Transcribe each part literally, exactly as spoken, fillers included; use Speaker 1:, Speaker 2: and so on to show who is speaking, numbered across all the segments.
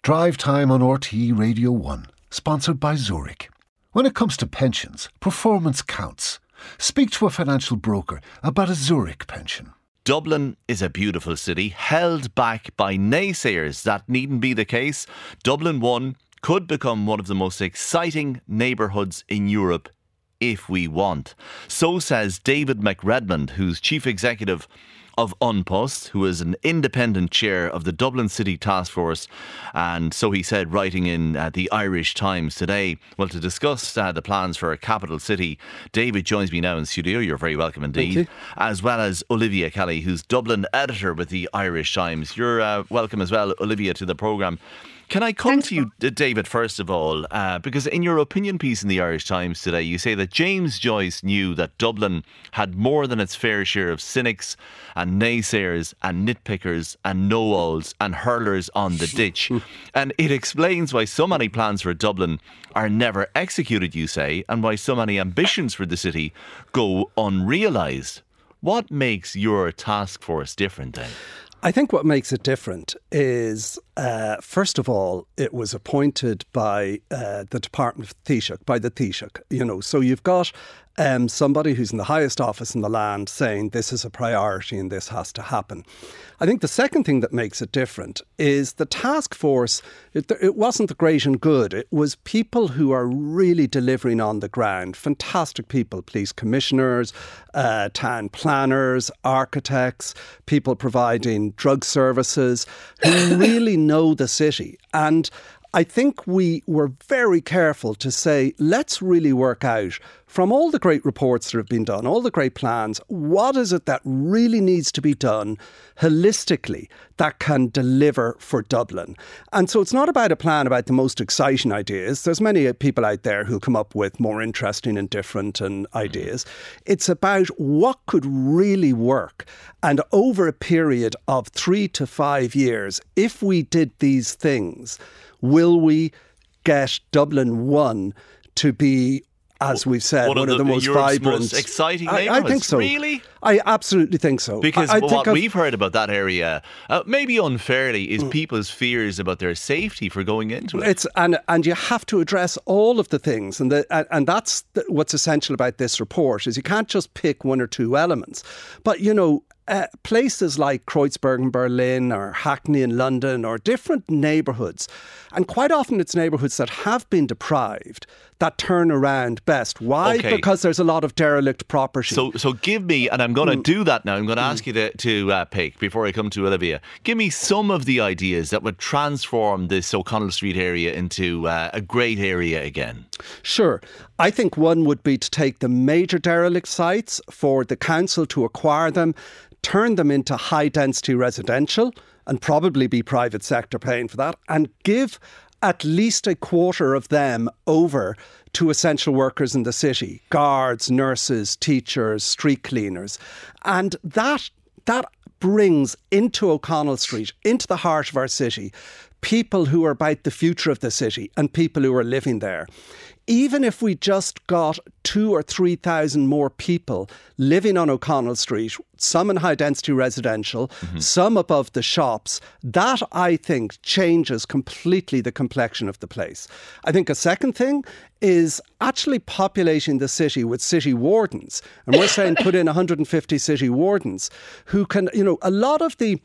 Speaker 1: Drive Time on R T É Radio one, sponsored by Zurich. When it comes to pensions, performance counts. Speak to a financial broker about a Zurich pension.
Speaker 2: Dublin is a beautiful city, held back by naysayers. That needn't be the case. Dublin one could become one of the most exciting neighbourhoods in Europe if we want. So says David McRedmond, who's chief executive of An Post, who is an independent chair of the Dublin City Task Force. And so he said, writing in uh, the Irish Times today, well, to discuss uh, the plans for a capital city, David joins me now in studio. You're very welcome indeed. As well as Olivia Kelly, who's Dublin editor with the Irish Times. You're uh, welcome as well, Olivia, to the programme. Can I come Thanks. to you, David, first of all, uh, because in your opinion piece in the Irish Times today, you say that James Joyce knew that Dublin had more than its fair share of cynics and naysayers and nitpickers and know-alls and hurlers on the ditch. And it explains why so many plans for Dublin are never executed, you say, and why so many ambitions for the city go unrealised. What makes your task force different then?
Speaker 3: I think what makes it different is, uh, first of all, it was appointed by uh, the Department of Taoiseach, by the Taoiseach, you know. So you've got um, somebody who's in the highest office in the land saying this is a priority and this has to happen. I think the second thing that makes it different is the task force, it, it wasn't the great and good. It was people who are really delivering on the ground. Fantastic people, police commissioners, uh, town planners, architects, people providing drug services who really know the city. And I think we were very careful to say, let's really work out from all the great reports that have been done, all the great plans, what is it that really needs to be done holistically that can deliver for Dublin? And so it's not about a plan about the most exciting ideas. There's many people out there who'll come up with more interesting and different and ideas. It's about what could really work. And over a period of three to five years, if we did these things, will we get Dublin one to be, as we've said, one, one of the, the most
Speaker 2: Europe's
Speaker 3: vibrant,
Speaker 2: most exciting neighbourhoods?
Speaker 3: I, I think so.
Speaker 2: Really?
Speaker 3: I absolutely think so.
Speaker 2: Because
Speaker 3: I, I
Speaker 2: what
Speaker 3: think
Speaker 2: we've heard about that area, uh, maybe unfairly, is
Speaker 3: mm.
Speaker 2: people's fears about their safety for going into it.
Speaker 3: It's and and you have to address all of the things, and the, and, and that's the, what's essential about this report is you can't just pick one or two elements, but you know. Uh, places like Kreuzberg in Berlin or Hackney in London or different neighbourhoods. And quite often it's neighbourhoods that have been deprived that turn around best. Why?
Speaker 2: Okay.
Speaker 3: Because there's a lot of derelict property.
Speaker 2: So so give me, and I'm going to mm. do that now, I'm going to mm. ask you to, to uh, pick, before I come to Olivia, give me some of the ideas that would transform this O'Connell Street area into uh, a great area again.
Speaker 3: Sure. I think one would be to take the major derelict sites, for the council to acquire them, turn them into high density residential and probably be private sector paying for that, and give at least a quarter of them over to essential workers in the city, guards, nurses, teachers, street cleaners. And that that brings into O'Connell Street, into the heart of our city, people who are about the future of the city and people who are living there. Even if we just got two or three thousand more people living on O'Connell Street, some in high density residential, mm-hmm. some above the shops, that I think changes completely the complexion of the place. I think a second thing is actually populating the city with city wardens. And we're saying put in one hundred fifty city wardens who can, you know, a lot of the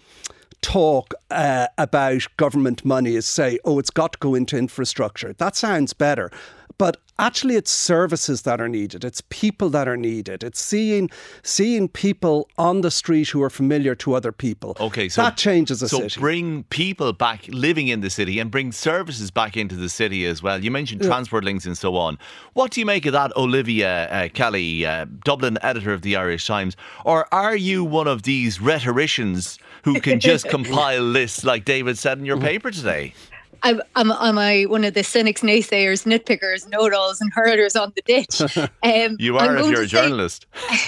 Speaker 3: talk uh, about government money is say, oh, it's got to go into infrastructure. That sounds better. But actually it's services that are needed. It's people that are needed. It's seeing seeing people on the street who are familiar to other people.
Speaker 2: Okay, so
Speaker 3: that changes a
Speaker 2: so
Speaker 3: city.
Speaker 2: So bring people back living in the city and bring services back into the city as well. You mentioned
Speaker 3: Yeah.
Speaker 2: transport links and so on. What do you make of that, Olivia uh, Kelly, uh, Dublin editor of the Irish Times? Or are you one of these rhetoricians who can just compile lists like David said in your paper today?
Speaker 4: I'm, I'm, am I one of the cynics, naysayers, nitpickers, know-it-alls and hurlers on the ditch? Um,
Speaker 2: you are if you're a
Speaker 4: say,
Speaker 2: journalist.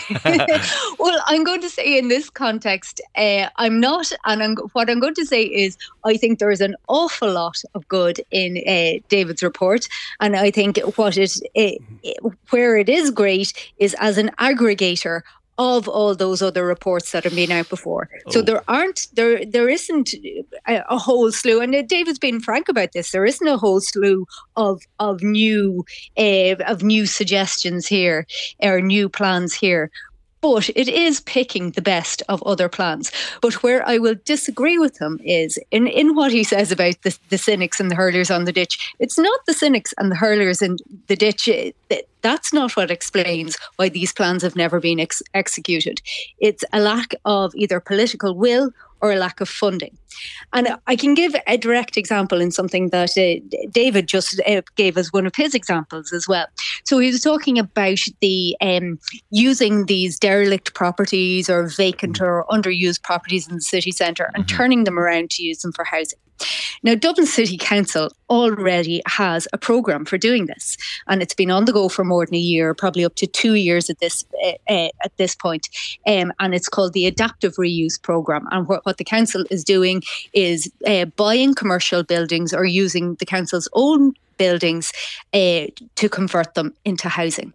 Speaker 4: Well, I'm going to say in this context, uh, I'm not, and I'm, what I'm going to say is I think there is an awful lot of good in uh, David's report, and I think what it, uh, where it is great is as an aggregator of all those other reports that have been out before. Oh. So there aren't, there there isn't a, a whole slew, and David's been frank about this, there isn't a whole slew of of new uh, of new suggestions here, or new plans here. But it is picking the best of other plans. But where I will disagree with him is in, in what he says about the, the cynics and the hurlers on the ditch. It's not the cynics and the hurlers in the ditch. That's not what explains why these plans have never been ex- executed. It's a lack of either political will or a lack of funding. And I can give a direct example in something that uh, David just uh, gave us one of his examples as well. So he was talking about the um, using these derelict properties or vacant or underused properties in the city centre and mm-hmm. turning them around to use them for housing. Now, Dublin City Council already has a programme for doing this, and it's been on the go for more than a year, probably up to two years at this uh, uh, at this point. Um, and it's called the Adaptive Reuse Programme. And what, what the council is doing is uh, buying commercial buildings or using the council's own buildings uh, to convert them into housing.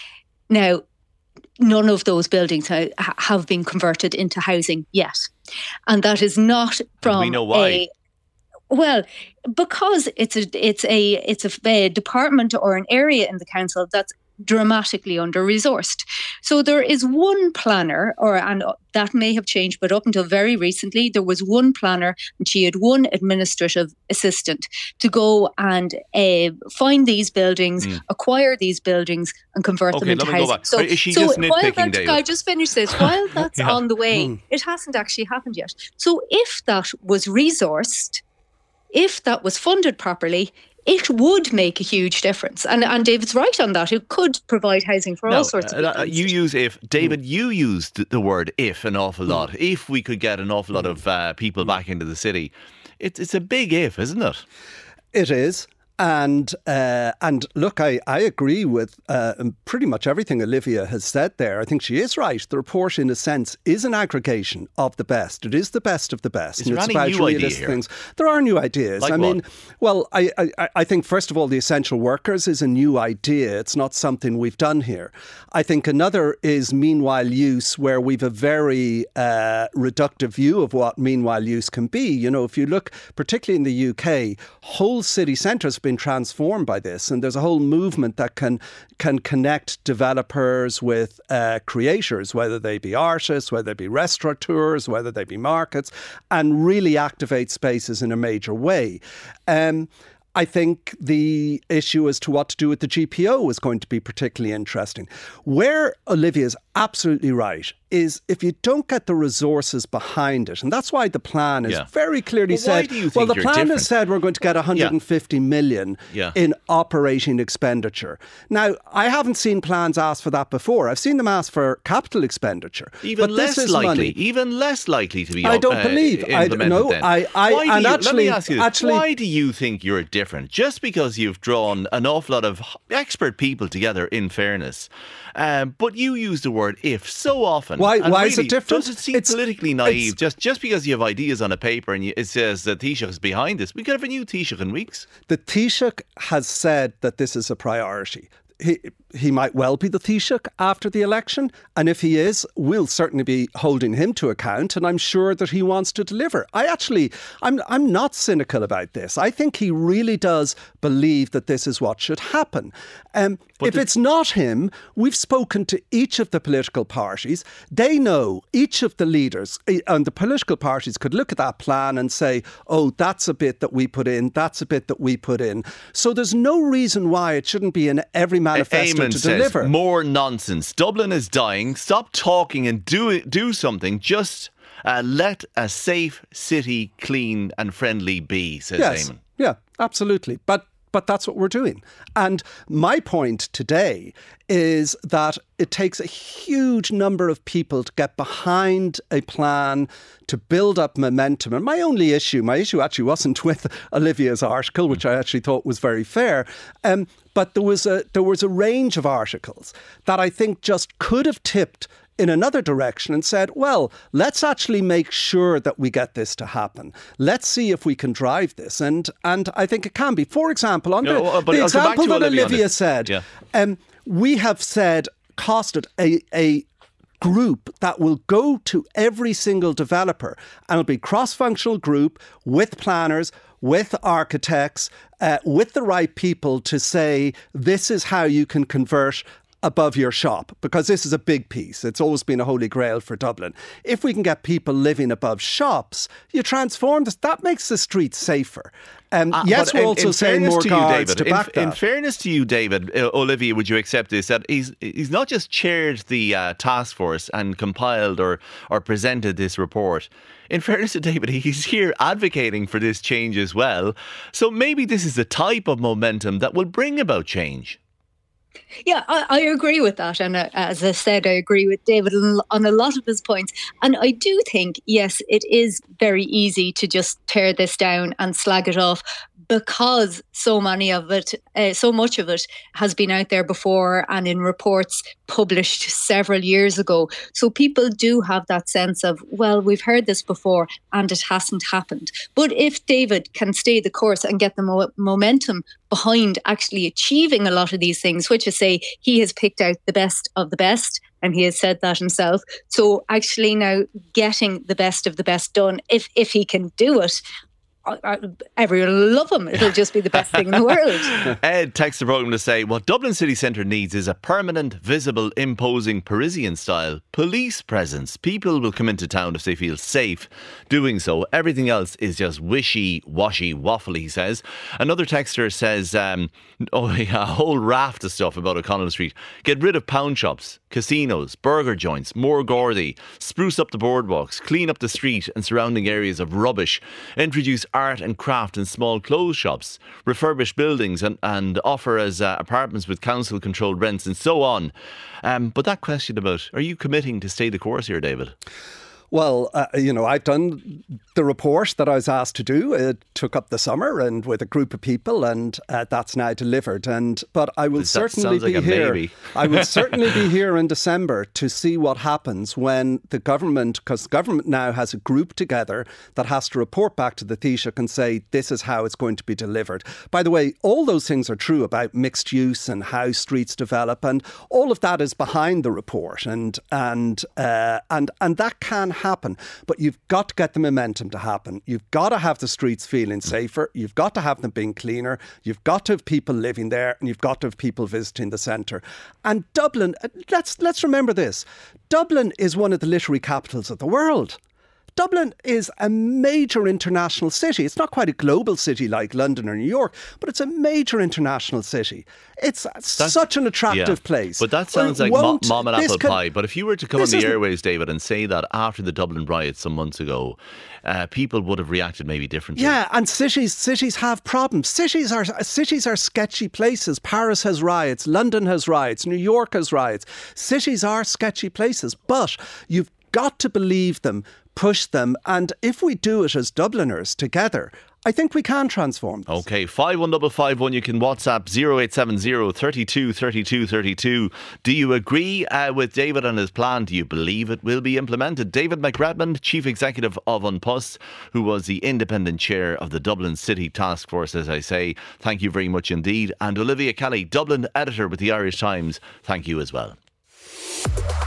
Speaker 4: Now, none of those buildings ha- have been converted into housing yet, and that is not from
Speaker 2: we know why.
Speaker 4: a Well, because it's a it's a it's a, a department or an area in the council that's dramatically under-resourced. So there is one planner, or and that may have changed, but up until very recently, there was one planner and she had one administrative assistant to go and uh, find these buildings, mm. acquire these buildings and convert
Speaker 2: okay,
Speaker 4: them into
Speaker 2: let me
Speaker 4: housing.
Speaker 2: Go back.
Speaker 4: So,
Speaker 2: is she
Speaker 4: so
Speaker 2: just nitpicking,
Speaker 4: while that,
Speaker 2: David?
Speaker 4: I just finished this. While that's
Speaker 2: yeah.
Speaker 4: on the way,
Speaker 3: mm.
Speaker 4: it hasn't actually happened yet. So if that was resourced, if that was funded properly, it would make a huge difference. And and David's right on that. It could provide housing for
Speaker 2: no,
Speaker 4: all sorts of people.
Speaker 2: Uh, you use if. David, you used the word if an awful lot. Mm. If we could get an awful lot of uh, people back into the city. It's, it's a big if, isn't it?
Speaker 3: It is. And uh, and look, I, I agree with uh, pretty much everything Olivia has said there. I think she is right. The report, in a sense, is an aggregation of the best. It is the best of the best.
Speaker 2: Is there
Speaker 3: and it's
Speaker 2: any
Speaker 3: about
Speaker 2: new
Speaker 3: realistic
Speaker 2: idea here?
Speaker 3: things. There are new ideas.
Speaker 2: Like
Speaker 3: I
Speaker 2: what?
Speaker 3: mean, well, I, I, I think, first of all, the essential workers is a new idea. It's not something we've done here. I think another is meanwhile use, where we've a very uh, reductive view of what meanwhile use can be. You know, if you look, particularly in the U K, whole city centres have been transformed by this, and there's a whole movement that can can connect developers with uh, creators, whether they be artists, whether they be restaurateurs, whether they be markets, and really activate spaces in a major way. Um, I think the issue as to what to do with the G P O is going to be particularly interesting. Where Olivia's absolutely right is if you don't get the resources behind it, and that's why the plan is
Speaker 2: yeah.
Speaker 3: very clearly
Speaker 2: well,
Speaker 3: said,
Speaker 2: do you think
Speaker 3: well, the
Speaker 2: you're
Speaker 3: plan
Speaker 2: different?
Speaker 3: has said we're going to get one hundred fifty
Speaker 2: yeah.
Speaker 3: million
Speaker 2: yeah.
Speaker 3: in operating expenditure. Now, I haven't seen plans ask for that before. I've seen them ask for capital expenditure.
Speaker 2: Even
Speaker 3: but
Speaker 2: less
Speaker 3: this is
Speaker 2: likely,
Speaker 3: money.
Speaker 2: even less likely to be
Speaker 3: I don't
Speaker 2: uh,
Speaker 3: believe. I
Speaker 2: implemented
Speaker 3: no.
Speaker 2: then.
Speaker 3: I. I
Speaker 2: why do
Speaker 3: and
Speaker 2: you,
Speaker 3: actually,
Speaker 2: let me ask you this.
Speaker 3: actually,
Speaker 2: why do you think you're different? Just because you've drawn an awful lot of expert people together, in fairness, um, but you use the word if so often.
Speaker 3: Why?
Speaker 2: And
Speaker 3: Why
Speaker 2: really,
Speaker 3: is it different?
Speaker 2: Does it seem
Speaker 3: It's-
Speaker 2: politically naive?
Speaker 3: it's-
Speaker 2: Just just because you have ideas on a paper and you, it says that Taoiseach is behind this, we could have a new Taoiseach in weeks.
Speaker 3: The Taoiseach has said that this is a priority. He he might well be the Taoiseach after the election, and if he is, we'll certainly be holding him to account, and I'm sure that he wants to deliver. I actually, I'm I'm not cynical about this. I think he really does believe that this is what should happen. Um, if
Speaker 2: the-
Speaker 3: it's not him, we've spoken to each of the political parties. They know, each of the leaders, eh, and the political parties could look at that plan and say, oh, that's a bit that we put in, that's a bit that we put in. So there's no reason why it shouldn't be in every manifesto
Speaker 2: Eamon
Speaker 3: to
Speaker 2: says,
Speaker 3: deliver.
Speaker 2: more nonsense. Dublin is dying. Stop talking and do it, do something. Just uh, let a safe city clean and friendly be, says
Speaker 3: Yes,
Speaker 2: Eamon.
Speaker 3: yeah, absolutely. But but that's what we're doing. And my point today is that it takes a huge number of people to get behind a plan to build up momentum. And my only issue, my issue actually wasn't with Olivia's article, which I actually thought was very fair. Um, but there was a there was a range of articles that I think just could have tipped in another direction and said, well, let's actually make sure that we get this to happen. Let's see if we can drive this. And and I think it can be. For example, on the,
Speaker 2: No, but
Speaker 3: the
Speaker 2: I'll come back
Speaker 3: example
Speaker 2: to
Speaker 3: that
Speaker 2: Olivia on
Speaker 3: Olivia
Speaker 2: this.
Speaker 3: said,
Speaker 2: Yeah.
Speaker 3: um, we have said costed a, a group that will go to every single developer, and it'll be cross-functional group with planners, with architects, uh, with the right people to say, this is how you can convert above your shop, because this is a big piece. It's always been a holy grail for Dublin. If we can get people living above shops, you transform this. That makes the streets safer. Um, uh, yes, we're in, also in saying more guards to,
Speaker 2: to
Speaker 3: back
Speaker 2: in,
Speaker 3: that.
Speaker 2: In fairness to you, David, uh, Olivia, would you accept this? That he's he's not just chaired the uh, task force and compiled or or presented this report. In fairness to David, he's here advocating for this change as well. So maybe this is the type of momentum that will bring about change.
Speaker 4: Yeah, I, I agree with that. And uh, as I said, I agree with David on a lot of his points. And I do think, yes, it is very easy to just tear this down and slag it off, because so many of it, uh, so much of it has been out there before and in reports published several years ago. So people do have that sense of, well, we've heard this before and it hasn't happened. But if David can stay the course and get the mo- momentum behind actually achieving a lot of these things, which is say he has picked out the best of the best, and he has said that himself. So actually now getting the best of the best done, if if he can do it, everyone will love him. It'll just be the best thing in the world.
Speaker 2: Ed texts the programme to say, what Dublin city centre needs is a permanent, visible, imposing Parisian-style police presence. People will come into town if they feel safe doing so. Everything else is just wishy-washy waffle, he says. Another texter says, um, oh yeah, a whole raft of stuff about O'Connell Street. Get rid of pound shops, casinos, burger joints, more Gordy, spruce up the boardwalks, clean up the street and surrounding areas of rubbish, introduce art and craft in small clothes shops, refurbish buildings and, and offer as uh, apartments with council controlled rents and so on. Um, but that question about, are you committing to stay the course here, David?
Speaker 3: Well, uh, you know, I've done the report that I was asked to do. It took up the summer and with a group of people, and uh, that's now delivered. And but I will
Speaker 2: that
Speaker 3: certainly be
Speaker 2: like
Speaker 3: here.
Speaker 2: Maybe.
Speaker 3: I will certainly be here in December to see what happens when the government, because the government now has a group together that has to report back to the Taoiseach and say this is how it's going to be delivered. By the way, all those things are true about mixed use and how streets develop, and all of that is behind the report, and and uh, and and that can happen, but you've got to get the momentum to happen. You've got to have the streets feeling safer. You've got to have them being cleaner. You've got to have people living there, and you've got to have people visiting the centre. And Dublin, let's let's remember this. Dublin is one of the literary capitals of the world. Dublin is a major international city. It's not quite a global city like London or New York, but it's a major international city. It's That's, such an attractive yeah, place.
Speaker 2: But that sounds like mom, mom and apple
Speaker 3: can,
Speaker 2: pie. But if you were to come on the airways, David, and say that after the Dublin riots some months ago, uh, people would have reacted maybe differently.
Speaker 3: Yeah, and cities cities have problems. Cities are cities are sketchy places. Paris has riots. London has riots. New York has riots. Cities are sketchy places. But you've got to believe them, push them, and if we do it as Dubliners together, I think we can transform this.
Speaker 2: OK, five one five five one. You can WhatsApp zero eight seven zero, thirty-two, thirty-two, thirty-two. Do you agree uh, with David and his plan? Do you believe it will be implemented? David McRedmond, Chief Executive of An Post, who was the independent chair of the Dublin City Task Force, as I say, thank you very much indeed. And Olivia Kelly, Dublin editor with the Irish Times, thank you as well.